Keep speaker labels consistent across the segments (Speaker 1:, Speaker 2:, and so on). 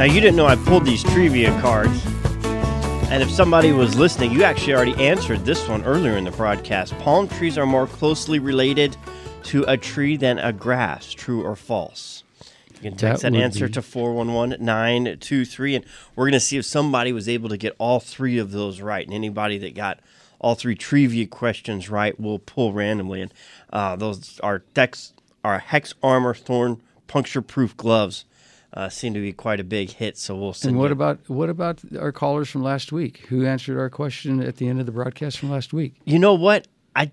Speaker 1: Now, you didn't know I pulled these trivia cards. And if somebody was listening, you actually already answered this one earlier in the broadcast. Palm trees are more closely related to a tree than a grass, true or false? You can text that answer to 411-923, and we're going to see if somebody was able to get all three of those right. And anybody that got all three trivia questions right, we'll pull randomly. And those are Hex Armor Thorn puncture-proof gloves. Seem to be quite a big hit, so we'll send.
Speaker 2: And what about our callers from last week who answered our question at the end of the broadcast from last week?
Speaker 1: You know what? I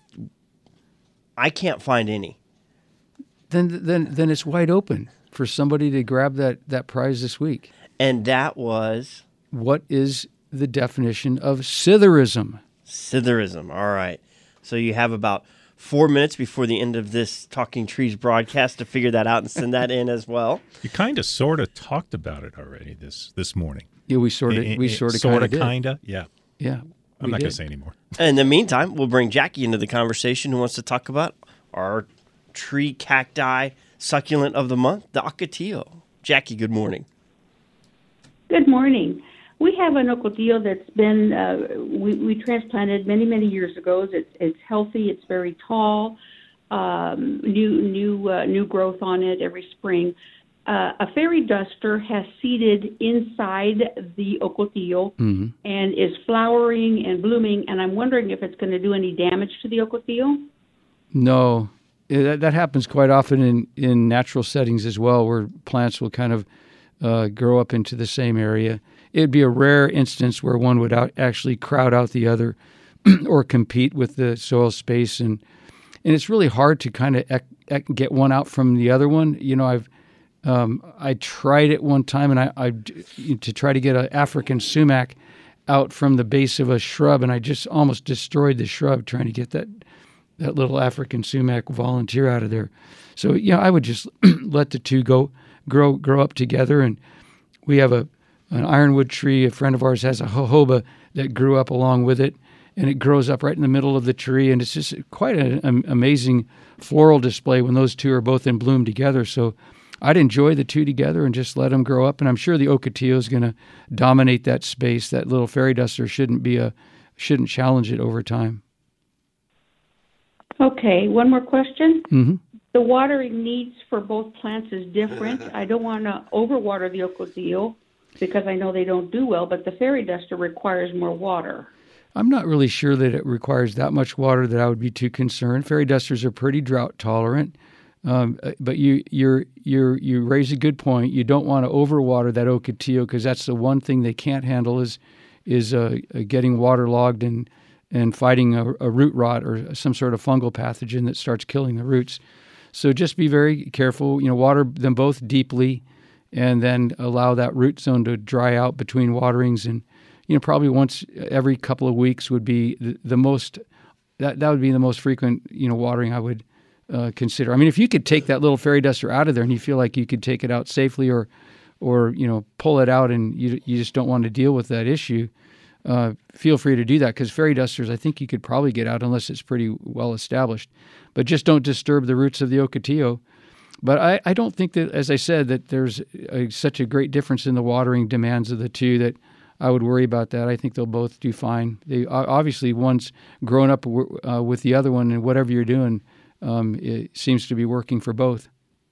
Speaker 1: can't find any.
Speaker 2: Then it's wide open for somebody to grab that prize this week.
Speaker 1: And that was?
Speaker 2: What is the definition of Sitherism?
Speaker 1: Sitherism. All right. So you have about 4 minutes before the end of this Talking Trees broadcast to figure that out and send that in as well.
Speaker 3: You kind of sort of talked about it already this morning.
Speaker 2: Yeah, we sort of
Speaker 3: kind of. Yeah.
Speaker 2: Yeah.
Speaker 3: I'm not going to say anymore.
Speaker 1: In the meantime, we'll bring Jackie into the conversation who wants to talk about our tree cacti succulent of the month, the ocotillo. Jackie, good morning.
Speaker 4: Good morning. We have an ocotillo that's been we transplanted many years ago. It's healthy. It's very tall. New growth on it every spring. A fairy duster has seeded inside the ocotillo and is flowering and blooming. And I'm wondering if it's going to do any damage to the ocotillo.
Speaker 2: No, that happens quite often in natural settings as well, where plants will kind of grow up into the same area. It'd be a rare instance where one would actually crowd out the other or compete with the soil space. And it's really hard to kind of get one out from the other one. You know, I tried it one time, and I to try to get an African sumac out from the base of a shrub, and I just almost destroyed the shrub trying to get that little African sumac volunteer out of there. So, I would just let the two grow up together. And we have an ironwood tree. A friend of ours has a jojoba that grew up along with it, and it grows up right in the middle of the tree. And it's just quite an amazing floral display when those two are both in bloom together. So I'd enjoy the two together and just let them grow up. And I'm sure the ocotillo is going to dominate that space. That little fairy duster shouldn't challenge it over time.
Speaker 4: Okay, one more question.
Speaker 2: Mm-hmm.
Speaker 4: The watering needs for both plants is different. I don't want to overwater the ocotillo because I know they don't do well, but the fairy duster requires more water.
Speaker 2: I'm not really sure that it requires that much water that I would be too concerned. Fairy dusters are pretty drought tolerant, but you raise a good point. You don't want to overwater that ocotillo because that's the one thing they can't handle is getting waterlogged and fighting a root rot or some sort of fungal pathogen that starts killing the roots. So just be very careful. Water them both deeply, and then allow that root zone to dry out between waterings. And probably once every couple of weeks would be the most. That would be the most frequent watering I would consider. I mean, if you could take that little fairy duster out of there and you feel like you could take it out safely, or pull it out and you just don't want to deal with that issue, feel free to do that, because fairy dusters, I think you could probably get out unless it's pretty well established. But just don't disturb the roots of the ocotillo. But I don't think that, as I said, that there's such a great difference in the watering demands of the two that I would worry about that. I think they'll both do fine. They obviously, one's grown up with the other one, and whatever you're doing, it seems to be working for both.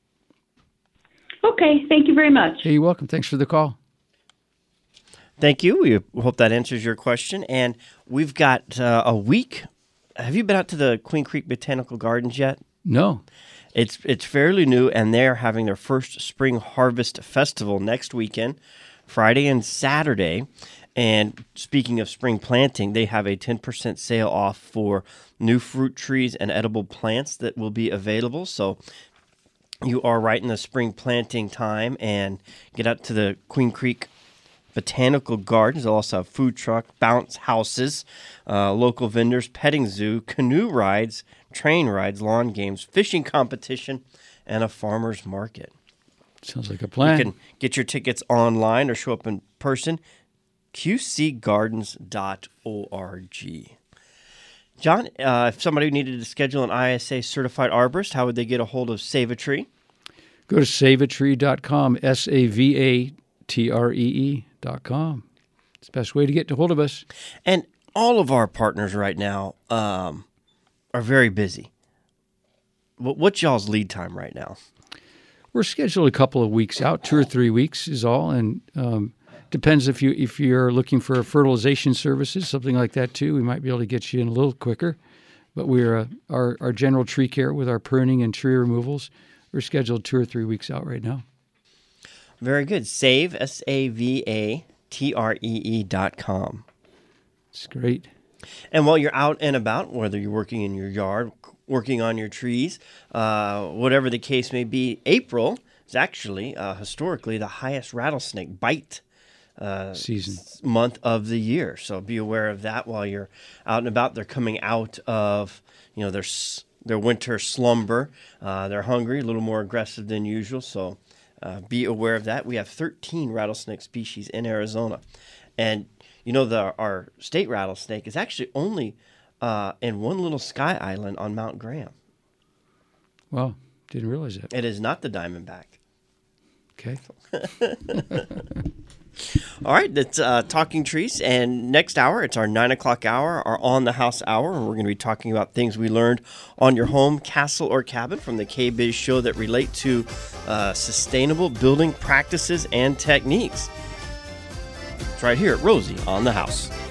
Speaker 4: Okay, thank you very much.
Speaker 2: Hey, you're welcome. Thanks for the call.
Speaker 1: Thank you. We hope that answers your question. And we've got a week. Have you been out to the Queen Creek Botanical Gardens yet?
Speaker 2: No.
Speaker 1: It's fairly new, and they're having their first Spring Harvest Festival next weekend, Friday and Saturday. And speaking of spring planting, they have a 10% sale off for new fruit trees and edible plants that will be available. So you are right in the spring planting time, and get out to the Queen Creek Botanical Gardens. They'll also have food truck, bounce houses, local vendors, petting zoo, canoe rides, train rides, lawn games, fishing competition, and a farmer's market.
Speaker 2: Sounds like a plan.
Speaker 1: You can get your tickets online or show up in person, qcgardens.org. John, if somebody needed to schedule an ISA certified arborist, how would they get a hold of Save a Tree?
Speaker 2: Go to saveatree.com, tree.com. It's the best way to get a hold of us.
Speaker 1: And all of our partners right now are very busy. What's y'all's lead time right now?
Speaker 2: We're scheduled a couple of weeks out, 2 or 3 weeks is all, and depends if you're looking for fertilization services, something like that too. We might be able to get you in a little quicker. But we're our general tree care with our pruning and tree removals. We're scheduled 2 or 3 weeks out right now.
Speaker 1: Very good. Save, SAVATREE.com.
Speaker 2: It's great.
Speaker 1: And while you're out and about, whether you're working in your yard, working on your trees, whatever the case may be, April is actually historically the highest rattlesnake bite
Speaker 2: Season
Speaker 1: month of the year. So be aware of that while you're out and about. They're coming out of their winter slumber. They're hungry, a little more aggressive than usual. So be aware of that. We have 13 rattlesnake species in Arizona, and our state rattlesnake is actually only in one little sky island on Mount Graham.
Speaker 2: Wow, didn't realize that.
Speaker 1: It is not the diamondback.
Speaker 2: Okay.
Speaker 1: All right, that's Talking Trees, and next hour, it's our 9 o'clock hour, our On the House hour, and we're going to be talking about things we learned on your home, castle, or cabin from the K-Biz show that relate to sustainable building practices and techniques. It's right here at Rosie on the House.